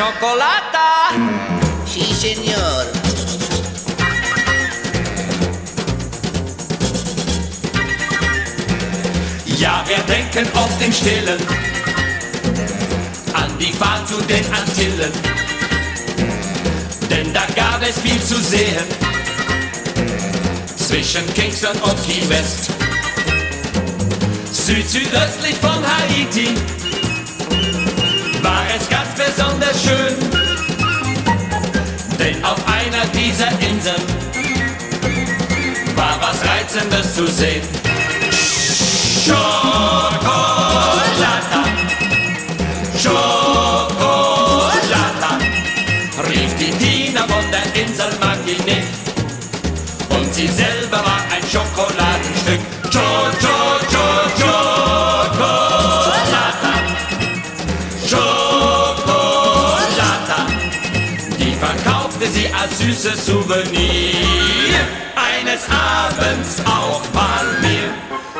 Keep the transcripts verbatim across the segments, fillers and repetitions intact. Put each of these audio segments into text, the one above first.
Chocolata. Sí, señor. Ja, wir denken oft im Stillen an die Fahrt zu den Antillen, denn da gab es viel zu sehen zwischen Kingston und Key West. Süd-südöstlich von Haiti war es ganz besonders schön, denn auf einer dieser Inseln war was Reizendes zu sehen. Chocolata, Chocolata, rief die Tina von der Insel Martinique, und sie selber war ein Schokoladenstück. Cho, cho, cho, Chocolata, Chocolata, die verkaufte sie als süßes Souvenir, eines Abends auch mal mir.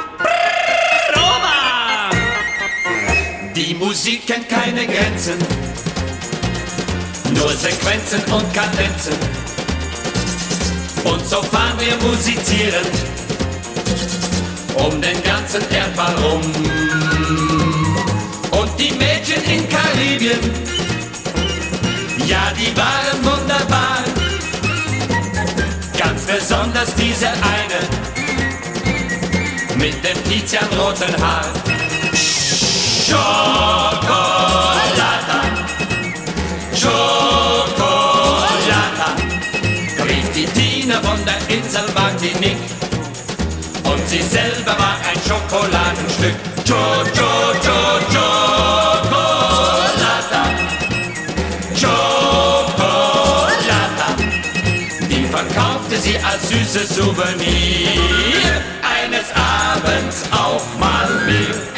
Die Musik kennt keine Grenzen, nur Sequenzen und Kadenzen. Und so fahren wir musizierend um den ganzen Erdball rum. Und die Mädchen in Karibien, ja, die waren wunderbar. Ganz besonders diese eine mit dem tizianroten Haar. Chocolata, Chocolata, rief die Tina von der Insel Martinique, und sie selber war ein Schokoladenstück. Cho, cho, cho, Chocolata, Chocolata, die verkaufte sie als süßes Souvenir, eines Abends auch mal mir.